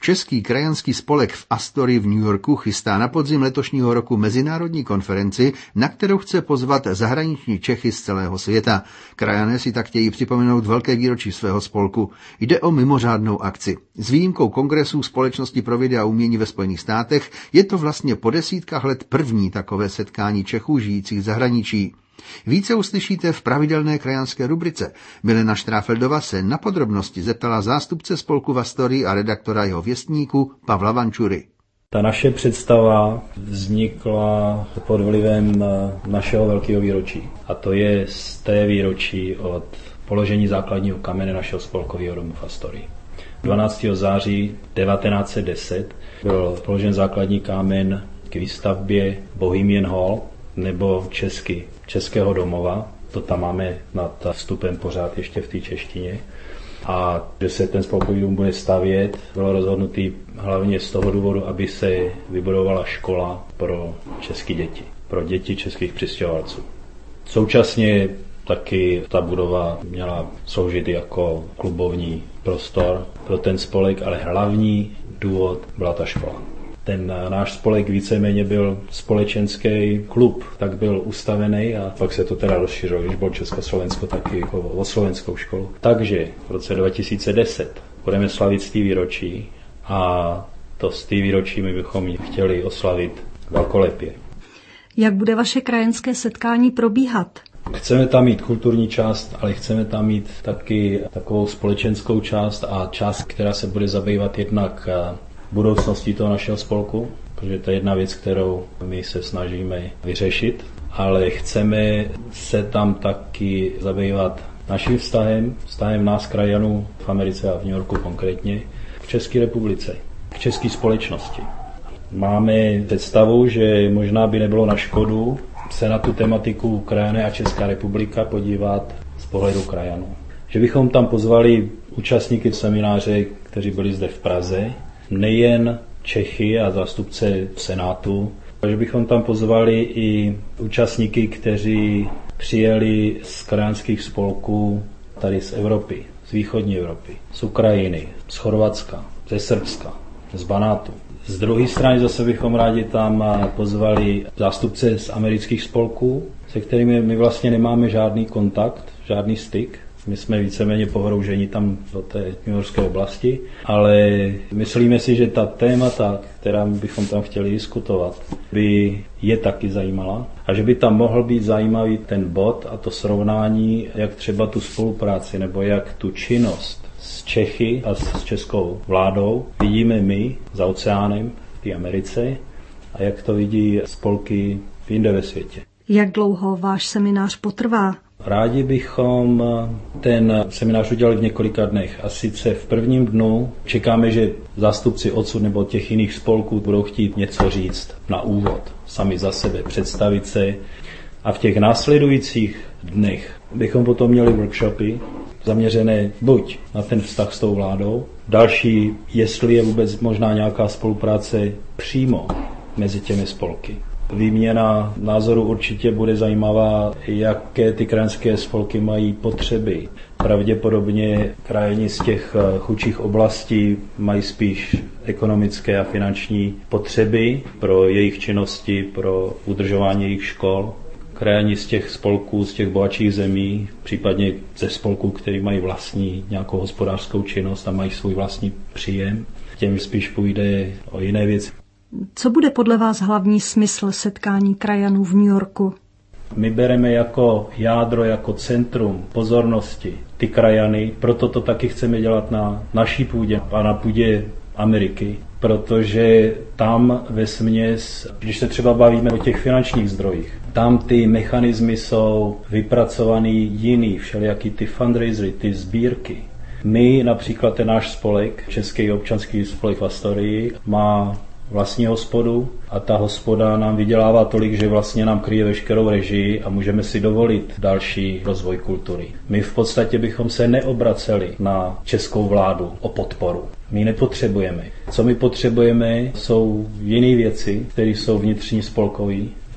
Český krajanský spolek v Astorii v New Yorku chystá na podzim letošního roku mezinárodní konferenci, na kterou chce pozvat zahraniční Čechy z celého světa. Krajané si tak chtějí připomenout velké výročí svého spolku. Jde o mimořádnou akci. S výjimkou kongresů Společnosti pro vědy a umění ve Spojených státech je to vlastně po desítkách let první takové setkání Čechů žijících v zahraničí. Více uslyšíte v pravidelné krajanské rubrice. Milena Štráfeldová se na podrobnosti zeptala zástupce spolku v Astorii a redaktora jeho věstníku Pavla Vančury. Ta naše představa vznikla pod vlivem našeho velkého výročí. A to je z té výročí od položení základního kamene našeho spolkového domu v Astorii. 12. září 1910 byl položen základní kámen k výstavbě Bohemian Hall, nebo Českého domova. To tam máme nad vstupem pořád ještě v té češtině. A že se ten spolkový dům bude stavět, bylo rozhodnutý hlavně z toho důvodu, aby se vybudovala škola pro české děti, pro děti českých přistěhovalců. Současně taky ta budova měla sloužit jako klubovní prostor pro ten spolek, ale hlavní důvod byla ta škola. Ten náš spolek víceméně byl společenský klub, tak byl ustavený a pak se to teda rozšířilo, když bylo Československo, taky jako o slovenskou školu. Takže v roce 2010 budeme slavit 100. výročí a to 100. výročí my bychom chtěli oslavit velkolepě. Jak bude vaše krajanské setkání probíhat? Chceme tam mít kulturní část, ale chceme tam mít taky takovou společenskou část a část, která se bude zabývat jednak budoucností toho našeho spolku, protože to je jedna věc, kterou my se snažíme vyřešit, ale chceme se tam taky zabývat naším vztahem nás krajanů v Americe a v New Yorku konkrétně, k České republice, k české společnosti. Máme představu, že možná by nebylo na škodu se na tu tematiku krajané a Česká republika podívat z pohledu krajanů. Že bychom tam pozvali účastníky semináře, kteří byli zde v Praze, nejen Čechy a zástupce Senátu, že bychom tam pozvali i účastníky, kteří přijeli z krajanských spolků tady z Evropy, z východní Evropy, z Ukrajiny, z Chorvatska, ze Srbska, z Banátu. Z druhé strany zase bychom rádi tam pozvali zástupce z amerických spolků, se kterými my vlastně nemáme žádný kontakt, žádný styk. My jsme víceméně pohrouženi tam do té newyorské oblasti, ale myslíme si, že ta témata, která bychom tam chtěli diskutovat, by je taky zajímala a že by tam mohl být zajímavý ten bod a to srovnání, jak třeba tu spolupráci nebo jak tu činnost s Čechy a s českou vládou vidíme my za oceánem v té Americe a jak to vidí spolky jinde ve světě. Jak dlouho váš seminář potrvá? Rádi bychom ten seminář udělali v několika dnech. A sice v prvním dnu čekáme, že zástupci odsud nebo těch jiných spolků budou chtít něco říct na úvod, sami za sebe, představit se. A v těch následujících dnech bychom potom měli workshopy zaměřené buď na ten vztah s tou vládou, další, jestli je vůbec možná nějaká spolupráce přímo mezi těmi spolky. Výměna názoru určitě bude zajímavá, jaké ty krajanské spolky mají potřeby. Pravděpodobně krajani z těch chudších oblastí mají spíš ekonomické a finanční potřeby pro jejich činnosti, pro udržování jejich škol. Krajani z těch spolků, z těch bohatších zemí, případně ze spolků, který mají vlastní nějakou hospodářskou činnost a mají svůj vlastní příjem. Těm spíš půjde o jiné věci. Co bude podle vás hlavní smysl setkání krajanů v New Yorku? My bereme jako jádro, jako centrum pozornosti ty krajany, proto to taky chceme dělat na naší půdě a na půdě Ameriky, protože tam vesměs, když se třeba bavíme o těch finančních zdrojích, tam ty mechanismy jsou vypracovaný jiný, všelijaký ty fundraisery, ty sbírky. My, například ten náš spolek, Český občanský spolek v Astorii, má vlastní hospodu a ta hospoda nám vydělává tolik, že vlastně nám kryje veškerou režii a můžeme si dovolit další rozvoj kultury. My v podstatě bychom se neobraceli na českou vládu o podporu. My nepotřebujeme. Co my potřebujeme, jsou jiné věci, které jsou vnitřní spolkové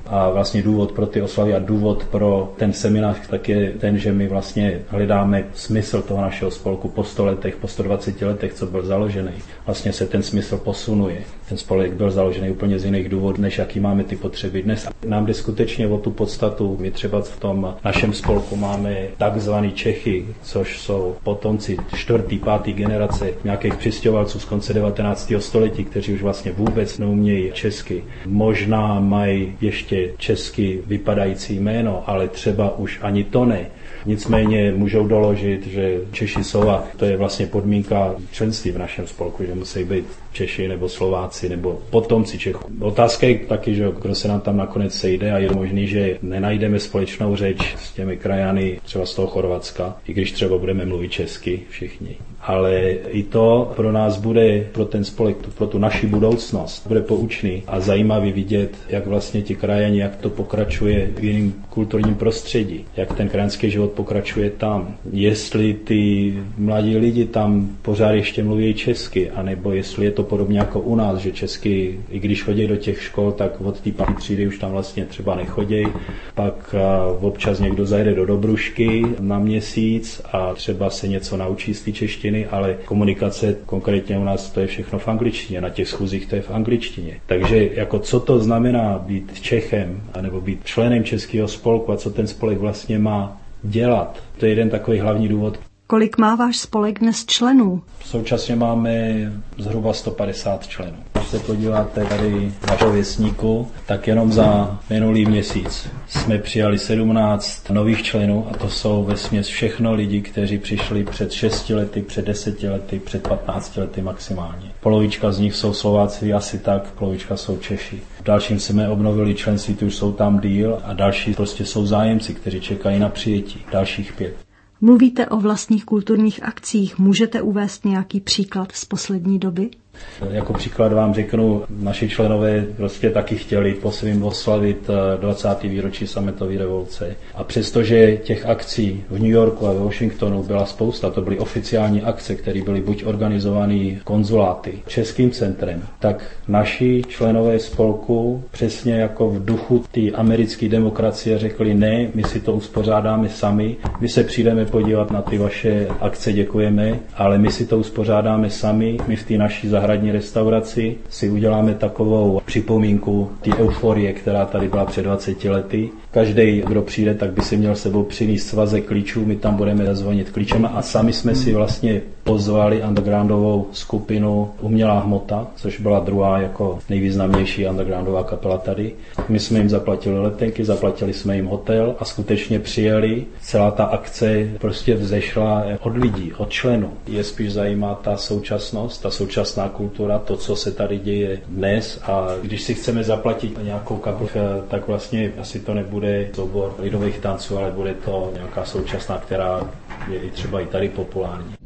A vlastně důvod pro ty oslavy a důvod pro ten seminář tak je ten, že my vlastně hledáme smysl toho našeho spolku po 100 letech, po 120 letech, co byl založený. Vlastně se ten smysl posunuje. Ten spolek byl založený úplně z jiných důvodů, než jaký máme ty potřeby dnes. Nám jde skutečně o tu podstatu. My třeba v tom našem spolku máme takzvaný Čechy, což jsou potomci 4., 5. generace nějakých přistěhovalců z konce 19. století, kteří už vlastně vůbec neumějí česky. Možná mají ještě česky vypadající jméno, ale třeba už ani to ne. Nicméně můžou doložit, že Češi jsou a to je vlastně podmínka členství v našem spolku, že musí být Češi nebo Slováci nebo potomci Čechů. Otázka je taky, že kdo se nám tam nakonec sejde a je možný, že nenajdeme společnou řeč s těmi krajany třeba z toho Chorvatska, i když třeba budeme mluvit česky všichni. Ale i to pro nás bude, pro ten spolek, pro tu naši budoucnost, bude poučný a zajímavý vidět, jak vlastně ti krajani, jak to pokračuje v jiném kulturním prostředí, jak ten krajanský život pokračuje tam. Jestli ty mladí lidi tam pořád ještě mluví česky, anebo jestli je to podobně jako u nás, že česky, i když chodí do těch škol, tak od té 5. třídy už tam vlastně třeba nechodí. Pak občas někdo zajde do Dobrušky na měsíc a třeba se něco naučí z té češtiny, ale komunikace konkrétně u nás to je všechno v angličtině, na těch schůzích to je v angličtině. Takže jako co to znamená být Čechem, anebo být členem českého spolku a co ten spolek vlastně má dělat, to je jeden takový hlavní důvod. Kolik má váš spolek dnes členů? Současně máme zhruba 150 členů. Když se podíváte tady na věstníku, tak jenom za minulý měsíc jsme přijali 17 nových členů a to jsou vesměs všechno lidi, kteří přišli před 6 lety, před 10 lety, před 15 lety maximálně. Polovička z nich jsou Slováci asi tak, polovička jsou Češi. V dalším jsme obnovili členství, ty už jsou tam díl a další prostě jsou zájemci, kteří čekají na přijetí. Dalších 5. Mluvíte o vlastních kulturních akcích. Můžete uvést nějaký příklad z poslední doby? Jako příklad vám řeknu, naši členové prostě taky chtěli po svým oslavit 20. výročí sametové revoluce. A přestože těch akcí v New Yorku a ve Washingtonu byla spousta, to byly oficiální akce, které byly buď organizované konzuláty, českým centrem, tak naši členové spolku přesně jako v duchu té americké demokracie řekli ne, my si to uspořádáme sami, my se přijdeme podívat na ty vaše akce, děkujeme, ale my si to uspořádáme sami, my v té naší zahradní restauraci si uděláme takovou připomínku té euforie, která tady byla před 20 lety. Každý, kdo přijde, tak by si měl sebou přinést svazek klíčů, my tam budeme zvonit klíčem a sami jsme si vlastně pozvali undergroundovou skupinu Umělá hmota, což byla druhá jako nejvýznamnější undergroundová kapela tady. My jsme jim zaplatili letenky, zaplatili jsme jim hotel a skutečně přijeli. Celá ta akce prostě vzešla od lidí, od členů. Je spíš zajímá ta současnost, ta současná kultura, to, co se tady děje dnes a když si chceme zaplatit nějakou kapelu, tak vlastně asi to nebude soubor lidových tanců, ale bude to nějaká současná, která je i třeba i tady populární.